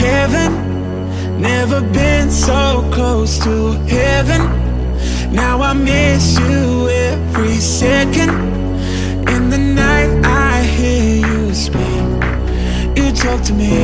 Heaven, never been so close to heaven. Now I miss you every second. In the night I hear you speak. You talk to me,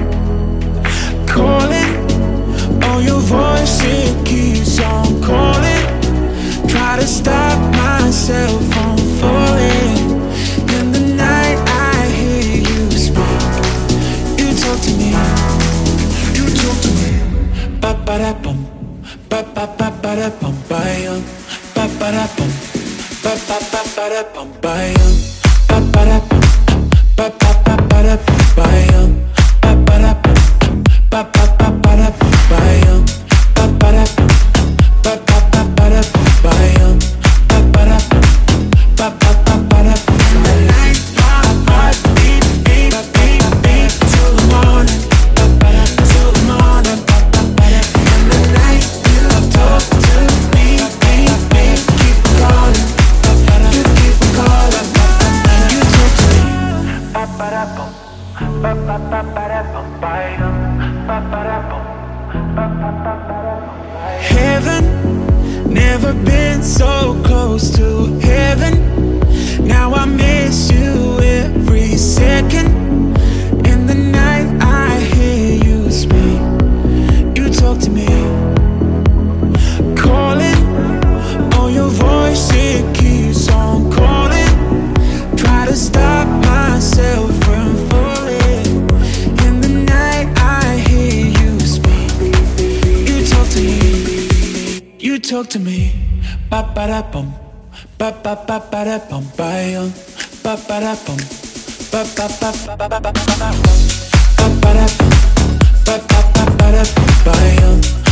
calling. Oh, your voice, it keeps on calling. Try to stop myself from falling. In the night I hear you speak. You talk to me, you talk to me. Ba ba da bum, ba ba ba ba da bum, ba yum, ba ba da bum, ba ba ba ba da bum, ba yum, ba ba da bum, ba ba ba ba da bum, ba yum, ba ba da bum, ba ba ba ba da bum, ba yum, ba ba da bum, ba ba ba ba da bum, ba yum, ba ba da bum, ba ba ba ba da bum. The night my heart beat beat beat beat till the morning, till the morning. In the night you talk to me, beat beat keep calling, you keep calling, you talk to me. Ba ba da bum, ba ba ba ba da bum, ba yum, ba ba da bum, ba ba ba ba da bum. Heaven, never been so close to heaven. Now I miss you every second. In the night I hear you speak. You talk to me, calling. Oh, your voice, it keeps on calling. Try to stop myself from falling. In the night I hear you speak. You talk to me, you talk to me. Ba ba da bum, ba ba ba ba da bum, ba yum, ba ba da bum, ba ba ba ba ba ba ba ba ba ba ba da bum, ba ba ba ba da bum, ba yum.